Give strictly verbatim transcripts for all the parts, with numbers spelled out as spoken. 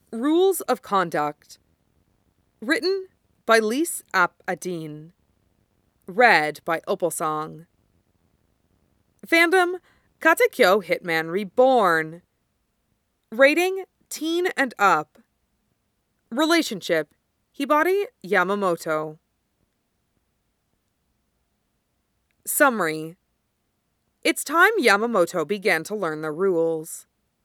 Rules of Conduct. Written by Lise Ap Adine. Read by Opalsong. Fandom, Katekyo Hitman Reborn. Rating, teen and up. Relationship, Hibari Yamamoto. Summary. It's time Yamamoto began to learn the rules.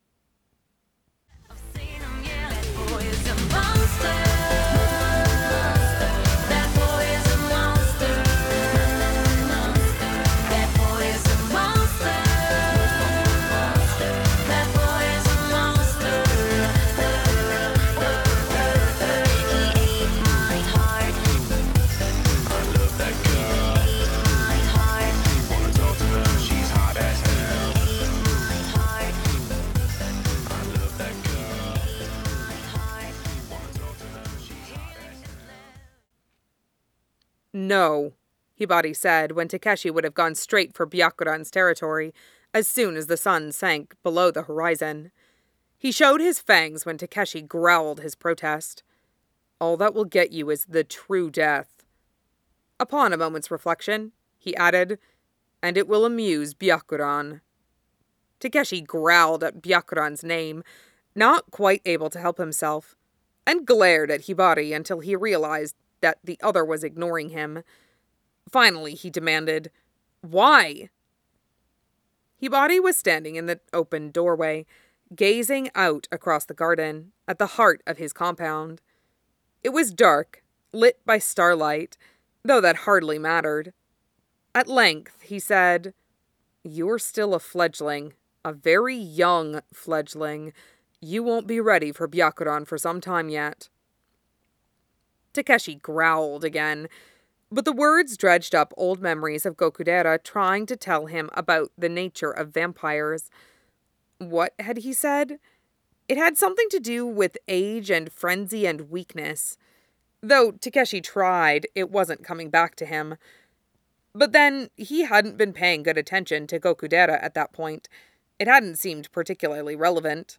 No, Hibari said when Takeshi would have gone straight for Byakuran's territory as soon as the sun sank below the horizon. He showed his fangs when Takeshi growled his protest. All that will get you is the true death. Upon a moment's reflection, he added, and it will amuse Byakuran. Takeshi growled at Byakuran's name, not quite able to help himself, and glared at Hibari until he realized that the other was ignoring him. Finally, he demanded, "Why?" Hibari was standing in the open doorway, gazing out across the garden, at the heart of his compound. It was dark, lit by starlight, though that hardly mattered. At length, he said, "You're still a fledgling, a very young fledgling. You won't be ready for Byakuran for some time yet." Takeshi growled again, but the words dredged up old memories of Gokudera trying to tell him about the nature of vampires. What had he said? It had something to do with age and frenzy and weakness. Though Takeshi tried, it wasn't coming back to him. But then, he hadn't been paying good attention to Gokudera at that point. It hadn't seemed particularly relevant.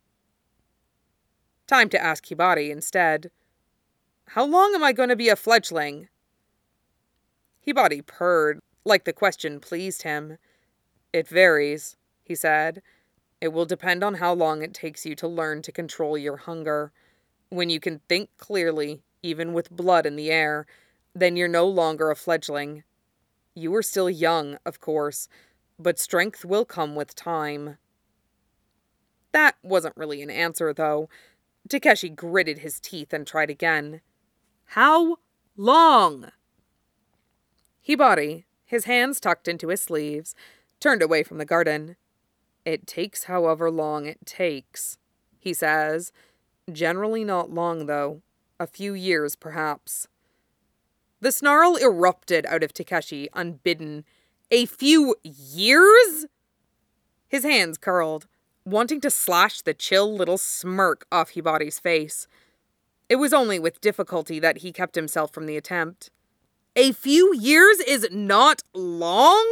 Time to ask Hibari instead. "How long am I going to be a fledgling?" Hibari purred, like the question pleased him. "It varies," he said. "It will depend on how long it takes you to learn to control your hunger. When you can think clearly, even with blood in the air, then you're no longer a fledgling. You are still young, of course, but strength will come with time." That wasn't really an answer, though. Takeshi gritted his teeth and tried again. "How long?" Hibari, his hands tucked into his sleeves, turned away from the garden. "It takes however long it takes," he says. "Generally not long, though. A few years, perhaps." The snarl erupted out of Takeshi, unbidden. A few years? His hands curled, wanting to slash the chill little smirk off Hibari's face. It was only with difficulty that he kept himself from the attempt. A few years is not long?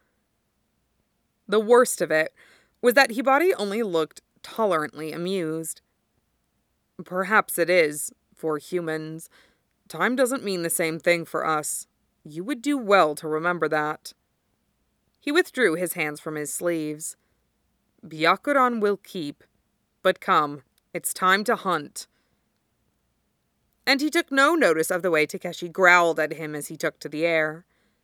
The worst of it was that Hibari only looked tolerantly amused. "Perhaps it is, for humans. Time doesn't mean the same thing for us. You would do well to remember that." He withdrew his hands from his sleeves. "Byakuran will keep. But come, it's time to hunt." And he took no notice of the way Takeshi growled at him as he took to the air.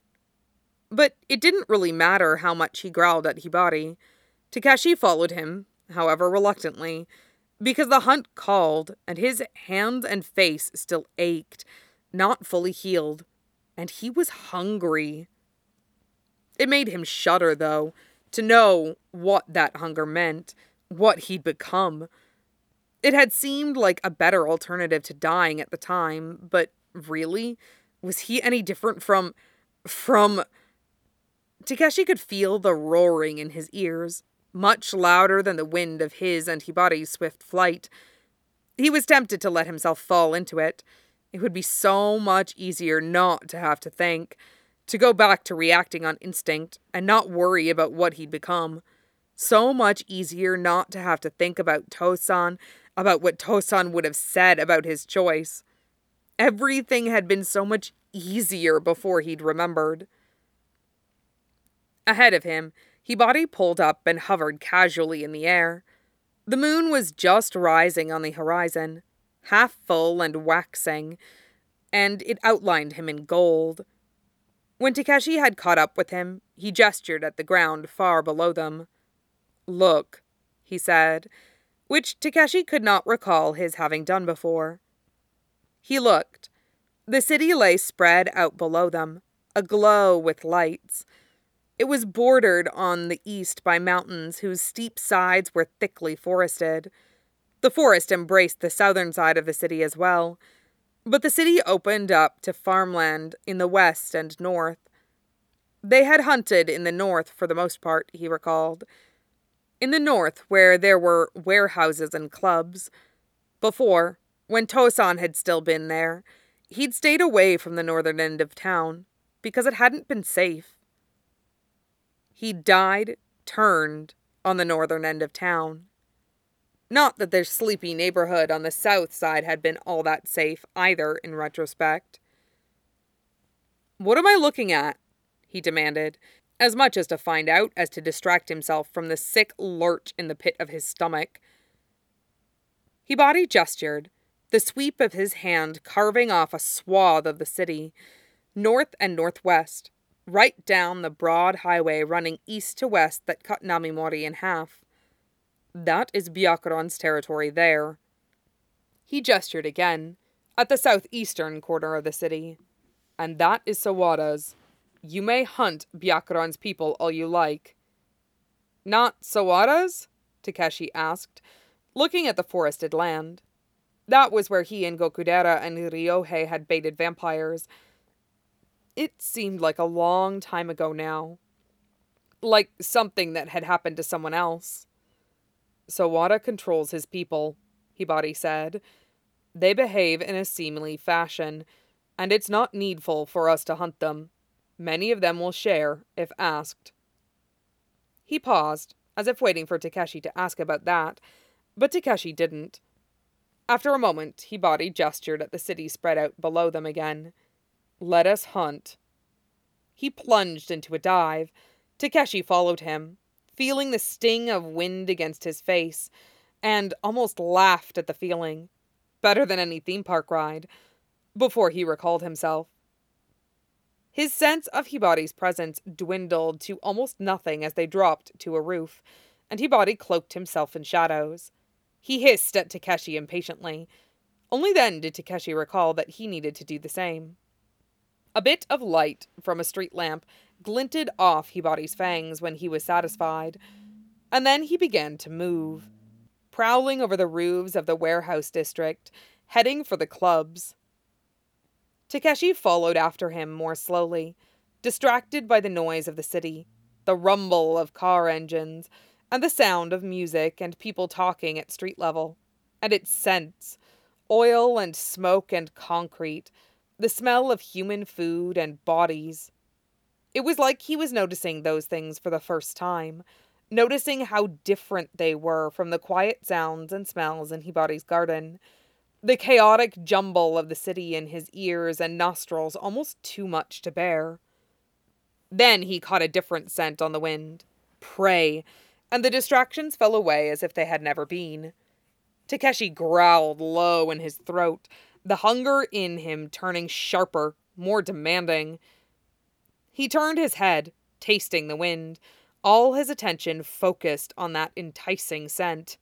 But it didn't really matter how much he growled at Hibari. Takeshi followed him, however reluctantly, because the hunt called, and his hands and face still ached, not fully healed, and he was hungry. It made him shudder, though, to know what that hunger meant, what he'd become. It had seemed like a better alternative to dying at the time, but really? Was he any different from... from... Takeshi could feel the roaring in his ears, much louder than the wind of his and Hibari's swift flight. He was tempted to let himself fall into it. It would be so much easier not to have to think, to go back to reacting on instinct and not worry about what he'd become. So much easier not to have to think about Tosan, about what Tosan would have said about his choice. Everything had been so much easier before he'd remembered. Ahead of him, Hibari pulled up and hovered casually in the air. The moon was just rising on the horizon, half full and waxing, and it outlined him in gold. When Takeshi had caught up with him, he gestured at the ground far below them. "Look," he said, which Takeshi could not recall his having done before. He looked. The city lay spread out below them, aglow with lights. It was bordered on the east by mountains whose steep sides were thickly forested. The forest embraced the southern side of the city as well, but the city opened up to farmland in the west and north. They had hunted in the north for the most part, he recalled. In the north, where there were warehouses and clubs. Before, when Tosan had still been there, he'd stayed away from the northern end of town, because it hadn't been safe. He died, turned, on the northern end of town. Not that their sleepy neighborhood on the south side had been all that safe either, in retrospect. "What am I looking at?" he demanded, as much as to find out as to distract himself from the sick lurch in the pit of his stomach. Hibari gestured, the sweep of his hand carving off a swath of the city, north and northwest, right down the broad highway running east to west that cut Namimori in half. "That is Byakuran's territory there." He gestured again, at the southeastern corner of the city. "And that is Sawada's. You may hunt Byakuran's people all you like." "Not Sawada's?" Takeshi asked, looking at the forested land. That was where he and Gokudera and Ryohei had baited vampires. It seemed like a long time ago now. Like something that had happened to someone else. "Sawada controls his people," Hibari said. "They behave in a seemly fashion, and it's not needful for us to hunt them. Many of them will share, if asked." He paused, as if waiting for Takeshi to ask about that, but Takeshi didn't. After a moment, Hibari gestured at the city spread out below them again. "Let us hunt." He plunged into a dive. Takeshi followed him, feeling the sting of wind against his face, and almost laughed at the feeling. Better than any theme park ride, before he recalled himself. His sense of Hibari's presence dwindled to almost nothing as they dropped to a roof, and Hibari cloaked himself in shadows. He hissed at Takeshi impatiently. Only then did Takeshi recall that he needed to do the same. A bit of light from a street lamp glinted off Hibari's fangs when he was satisfied, and then he began to move, prowling over the roofs of the warehouse district, heading for the clubs. Takeshi followed after him more slowly, distracted by the noise of the city, the rumble of car engines, and the sound of music and people talking at street level, and its scents, oil and smoke and concrete, the smell of human food and bodies. It was like he was noticing those things for the first time, noticing how different they were from the quiet sounds and smells in Hibari's garden, the chaotic jumble of the city in his ears and nostrils almost too much to bear. Then he caught a different scent on the wind, prey, and the distractions fell away as if they had never been. Takeshi growled low in his throat, the hunger in him turning sharper, more demanding. He turned his head, tasting the wind, all his attention focused on that enticing scent.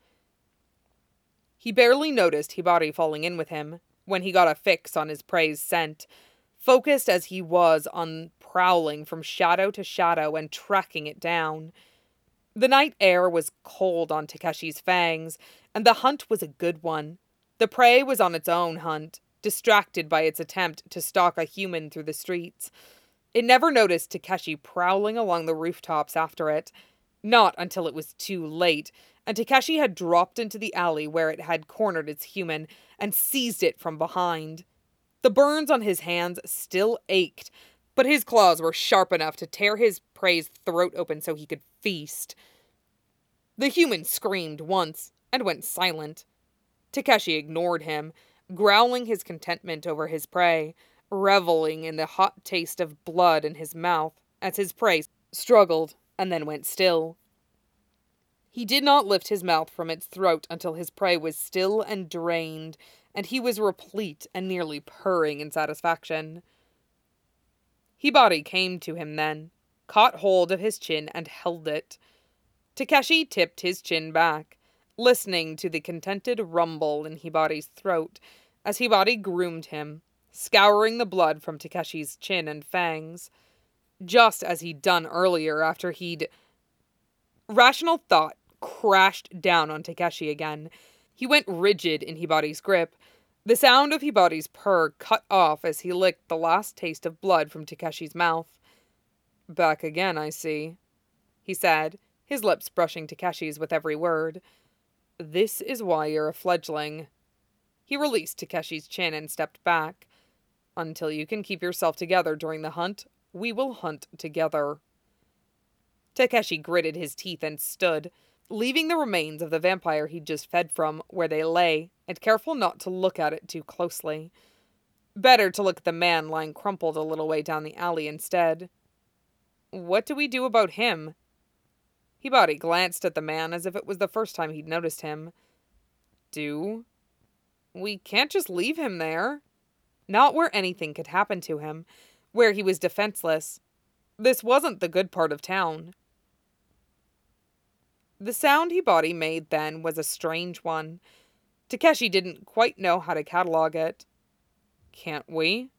He barely noticed Hibari falling in with him when he got a fix on his prey's scent, focused as he was on prowling from shadow to shadow and tracking it down. The night air was cold on Takeshi's fangs, and the hunt was a good one. The prey was on its own hunt, distracted by its attempt to stalk a human through the streets. It never noticed Takeshi prowling along the rooftops after it, not until it was too late, and Takeshi had dropped into the alley where it had cornered its human and seized it from behind. The burns on his hands still ached, but his claws were sharp enough to tear his prey's throat open so he could feast. The human screamed once and went silent. Takeshi ignored him, growling his contentment over his prey, reveling in the hot taste of blood in his mouth as his prey struggled and then went still. He did not lift his mouth from its throat until his prey was still and drained, and he was replete and nearly purring in satisfaction. Hibari came to him then, caught hold of his chin and held it. Takeshi tipped his chin back, listening to the contented rumble in Hibari's throat as Hibari groomed him, scouring the blood from Takeshi's chin and fangs, just as he'd done earlier after he'd... Rational thought crashed down on Takeshi again. He went rigid in Hibari's grip. The sound of Hibari's purr cut off as he licked the last taste of blood from Takeshi's mouth. "Back again, I see," he said, his lips brushing Takeshi's with every word. "This is why you're a fledgling." He released Takeshi's chin and stepped back. "Until you can keep yourself together during the hunt, we will hunt together." Takeshi gritted his teeth and stood, leaving the remains of the vampire he'd just fed from where they lay, and careful not to look at it too closely. Better to look at the man lying crumpled a little way down the alley instead. "What do we do about him?" Hibari glanced at the man as if it was the first time he'd noticed him. "Do? We can't just leave him there. Not where anything could happen to him, where he was defenseless. This wasn't the good part of town." The sound Hibari made then was a strange one. Takeshi didn't quite know how to catalog it. "Can't we?"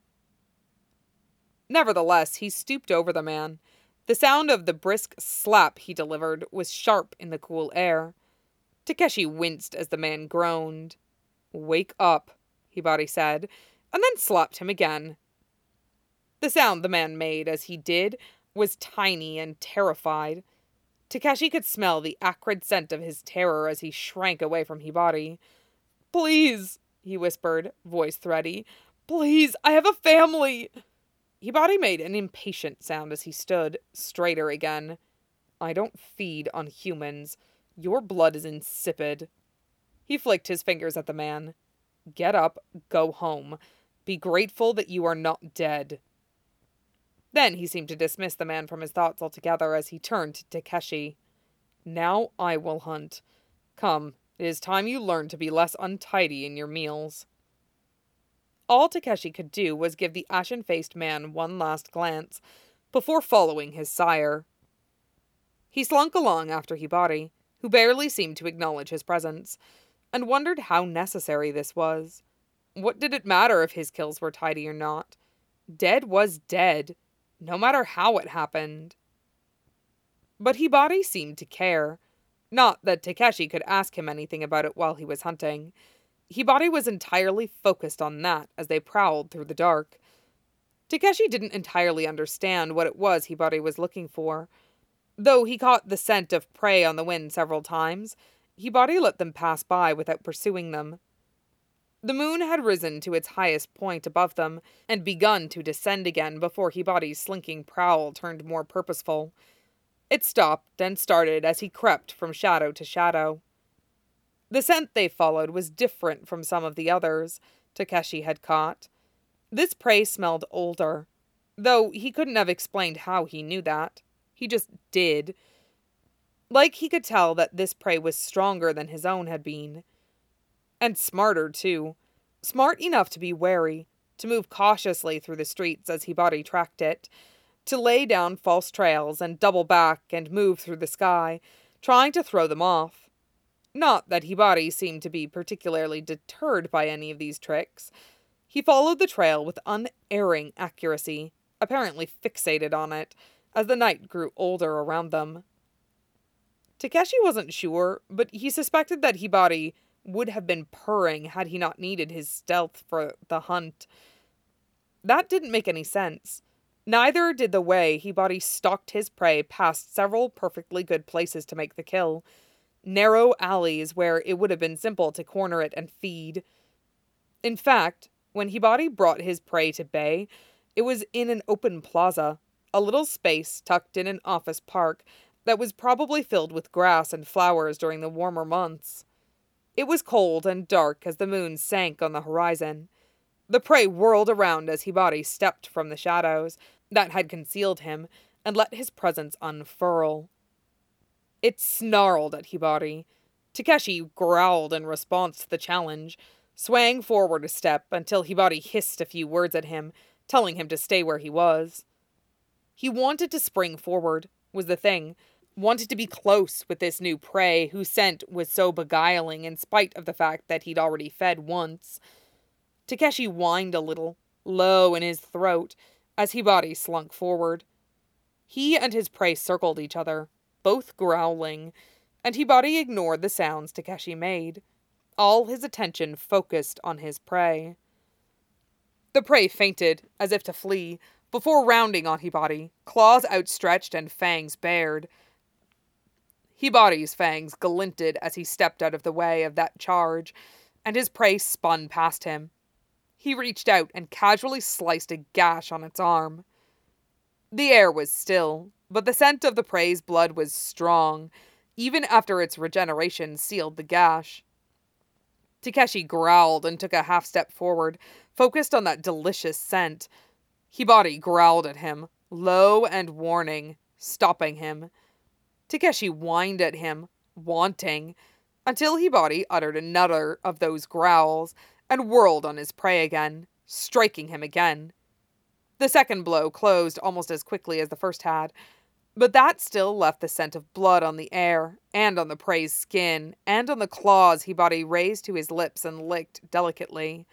Nevertheless, he stooped over the man. The sound of the brisk slap he delivered was sharp in the cool air. Takeshi winced as the man groaned. "Wake up," Hibari said, and then slapped him again. The sound the man made as he did was tiny and terrified. Takeshi could smell the acrid scent of his terror as he shrank away from Hibari. "Please," he whispered, voice thready. "Please, I have a family." Hibari made an impatient sound as he stood, straighter again. "I don't feed on humans. Your blood is insipid." He flicked his fingers at the man. "Get up, go home. Be grateful that you are not dead." Then he seemed to dismiss the man from his thoughts altogether as he turned to Takeshi. "Now I will hunt. Come, it is time you learned to be less untidy in your meals." All Takeshi could do was give the ashen-faced man one last glance, before following his sire. He slunk along after Hibari, who barely seemed to acknowledge his presence, and wondered how necessary this was. What did it matter if his kills were tidy or not? Dead was dead, no matter how it happened. But Hibari seemed to care. Not that Takeshi could ask him anything about it while he was hunting. Hibari was entirely focused on that as they prowled through the dark. Takeshi didn't entirely understand what it was Hibari was looking for. Though he caught the scent of prey on the wind several times, Hibari let them pass by without pursuing them. The moon had risen to its highest point above them, and begun to descend again before Hibari's slinking prowl turned more purposeful. It stopped and started as he crept from shadow to shadow. The scent they followed was different from some of the others Takeshi had caught. This prey smelled older, though he couldn't have explained how he knew that. He just did. Like he could tell that this prey was stronger than his own had been. And smarter, too. Smart enough to be wary, to move cautiously through the streets as Hibari tracked it, to lay down false trails and double back and move through the sky, trying to throw them off. Not that Hibari seemed to be particularly deterred by any of these tricks. He followed the trail with unerring accuracy, apparently fixated on it, as the night grew older around them. Takeshi wasn't sure, but he suspected that Hibari would have been purring had he not needed his stealth for the hunt. That didn't make any sense. Neither did the way Hibari stalked his prey past several perfectly good places to make the kill. Narrow alleys where it would have been simple to corner it and feed. In fact, when Hibari brought his prey to bay, it was in an open plaza, a little space tucked in an office park that was probably filled with grass and flowers during the warmer months. It was cold and dark as the moon sank on the horizon. The prey whirled around as Hibari stepped from the shadows that had concealed him and let his presence unfurl. It snarled at Hibari. Takeshi growled in response to the challenge, swaying forward a step until Hibari hissed a few words at him, telling him to stay where he was. He wanted to spring forward, was the thing, wanted to be close with this new prey whose scent was so beguiling in spite of the fact that he'd already fed once. Takeshi whined a little, low in his throat, as Hibari slunk forward. He and his prey circled each other, both growling, and Hibari ignored the sounds Takeshi made, all his attention focused on his prey. The prey feinted, as if to flee, before rounding on Hibari, claws outstretched and fangs bared. Hibari's fangs glinted as he stepped out of the way of that charge, and his prey spun past him. He reached out and casually sliced a gash on its arm. The air was still, but the scent of the prey's blood was strong, even after its regeneration sealed the gash. Takeshi growled and took a half step forward, focused on that delicious scent. Hibari growled at him, low and warning, stopping him. Takeshi whined at him, wanting, until Hibari uttered another of those growls and whirled on his prey again, striking him again. The second blow closed almost as quickly as the first had, but that still left the scent of blood on the air, and on the prey's skin, and on the claws Hibari raised to his lips and licked delicately.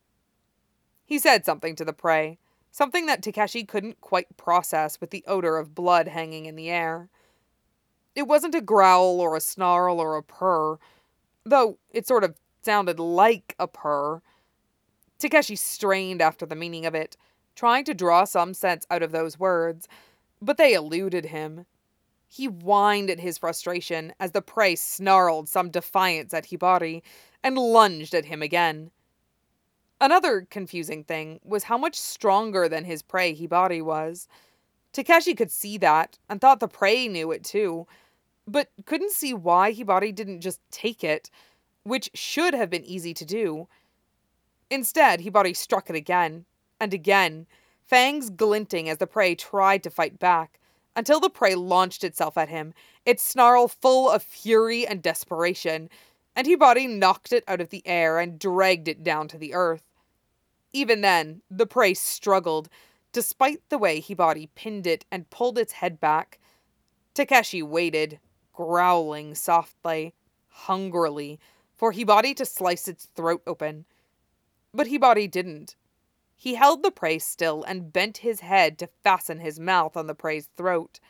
He said something to the prey, something that Takeshi couldn't quite process with the odor of blood hanging in the air. It wasn't a growl or a snarl or a purr, though it sort of sounded like a purr. Takeshi strained after the meaning of it, trying to draw some sense out of those words, but they eluded him. He whined at his frustration as the prey snarled some defiance at Hibari and lunged at him again. Another confusing thing was how much stronger than his prey Hibari was. Takeshi could see that, and thought the prey knew it too, but couldn't see why Hibari didn't just take it, which should have been easy to do. Instead, Hibari struck it again, and again, fangs glinting as the prey tried to fight back, until the prey launched itself at him, its snarl full of fury and desperation, and Hibari knocked it out of the air and dragged it down to the earth. Even then, the prey struggled, despite the way Hibari pinned it and pulled its head back. Takeshi waited, growling softly, hungrily, for Hibari to slice its throat open. But Hibari didn't. He held the prey still and bent his head to fasten his mouth on the prey's throat.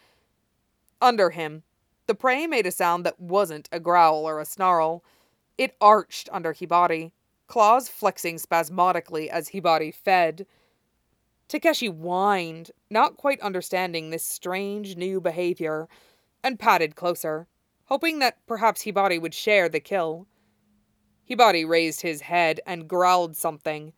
Under him, the prey made a sound that wasn't a growl or a snarl. It arched under Hibari, claws flexing spasmodically as Hibari fed. Takeshi whined, not quite understanding this strange new behavior, and padded closer, hoping that perhaps Hibari would share the kill. Hibari raised his head and growled something.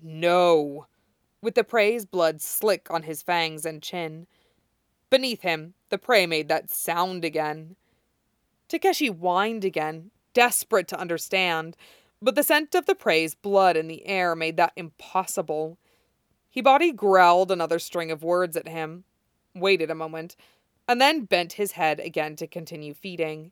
No! With the prey's blood slick on his fangs and chin. Beneath him, the prey made that sound again. Takeshi whined again, desperate to understand, but the scent of the prey's blood in the air made that impossible. Hibari growled another string of words at him, waited a moment, and then bent his head again to continue feeding.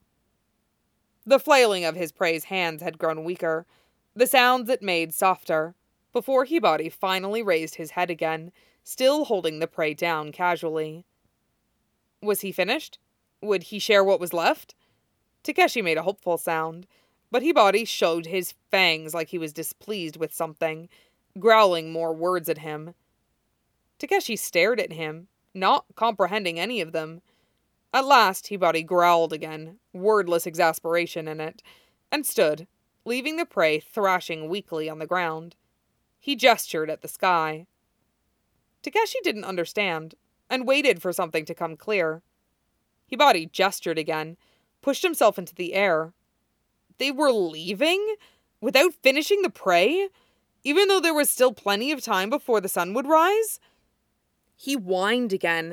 The flailing of his prey's hands had grown weaker, the sounds it made softer, before Hibari finally raised his head again, still holding the prey down casually. Was he finished? Would he share what was left? Takeshi made a hopeful sound, but Hibari showed his fangs like he was displeased with something, growling more words at him. Takeshi stared at him, not comprehending any of them. At last, Hibari growled again, wordless exasperation in it, and stood, leaving the prey thrashing weakly on the ground. He gestured at the sky. Takeshi didn't understand, and waited for something to come clear. Hibari gestured again, pushed himself into the air. They were leaving? Without finishing the prey? Even though there was still plenty of time before the sun would rise? He whined again,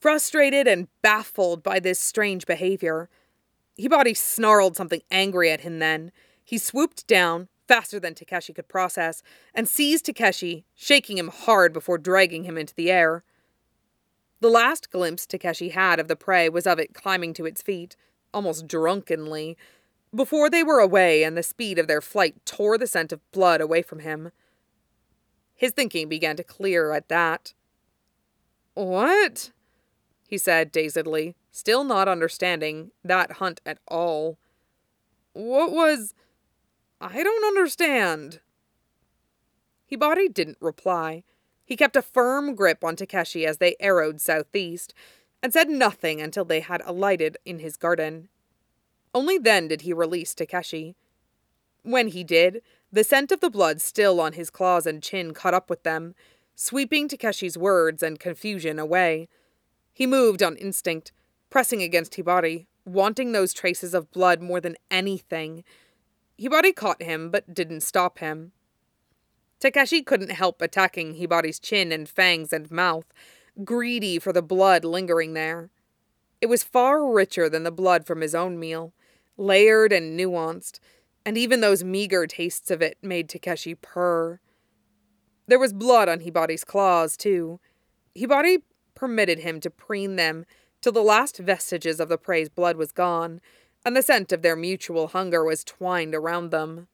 Frustrated and baffled by this strange behavior, Hibari snarled something angry at him then. He swooped down, faster than Takeshi could process, and seized Takeshi, shaking him hard before dragging him into the air. The last glimpse Takeshi had of the prey was of it climbing to its feet, almost drunkenly, before they were away and the speed of their flight tore the scent of blood away from him. His thinking began to clear at that. "What?" he said dazedly, still not understanding that hunt at all. "What was... I don't understand." Hibari didn't reply. He kept a firm grip on Takeshi as they arrowed southeast, and said nothing until they had alighted in his garden. Only then did he release Takeshi. When he did, the scent of the blood still on his claws and chin caught up with them, sweeping Takeshi's words and confusion away. He moved on instinct, pressing against Hibari, wanting those traces of blood more than anything. Hibari caught him, but didn't stop him. Takeshi couldn't help attacking Hibari's chin and fangs and mouth, greedy for the blood lingering there. It was far richer than the blood from his own meal, layered and nuanced, and even those meager tastes of it made Takeshi purr. There was blood on Hibari's claws, too. Hibari permitted him to preen them till the last vestiges of the prey's blood was gone, and the scent of their mutual hunger was twined around them.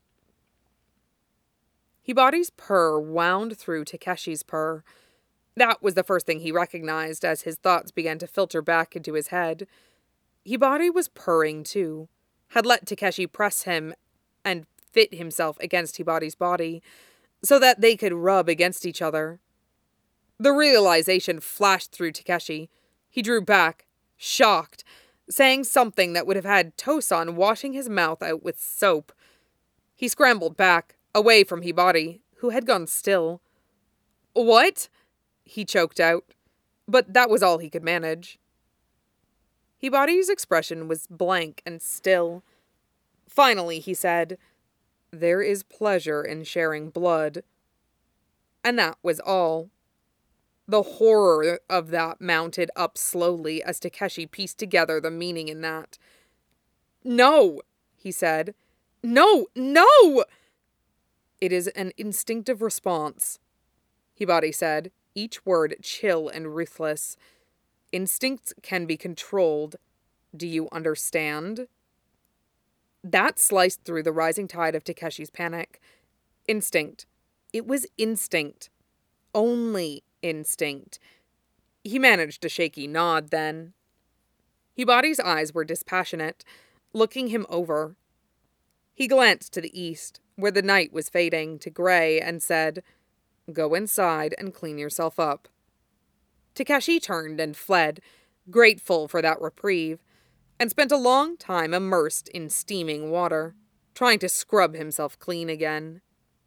Hibari's purr wound through Takeshi's purr. That was the first thing he recognized as his thoughts began to filter back into his head. Hibari was purring too, had let Takeshi press him and fit himself against Hibari's body, so that they could rub against each other. The realization flashed through Takeshi. He drew back, shocked, saying something that would have had Tosan washing his mouth out with soap. He scrambled back, away from Hibari, who had gone still. "What?" he choked out, but that was all he could manage. Hibari's expression was blank and still. Finally, he said, "There is pleasure in sharing blood." And that was all. The horror of that mounted up slowly as Takeshi pieced together the meaning in that. "No," he said. "No, no!" "It is an instinctive response," Hibari said, each word chill and ruthless. "Instincts can be controlled. Do you understand?" That sliced through the rising tide of Takeshi's panic. Instinct. It was instinct. Only instinct. He managed a shaky nod then. Hibari's eyes were dispassionate, looking him over. He glanced to the east, where the night was fading to gray, and said, "Go inside and clean yourself up." Takeshi turned and fled, grateful for that reprieve, and spent a long time immersed in steaming water, trying to scrub himself clean again.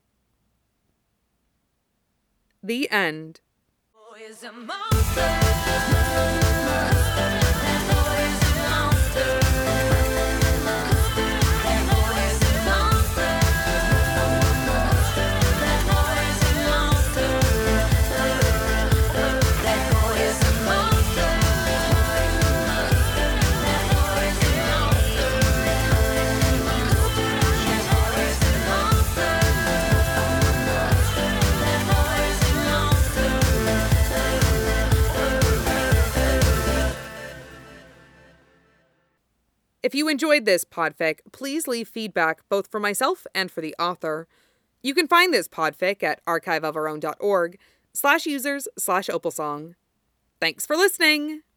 The end. Is a monster. If you enjoyed this podfic, please leave feedback both for myself and for the author. You can find this podfic at archive of our own dot org slash users slash opalsong. Thanks for listening!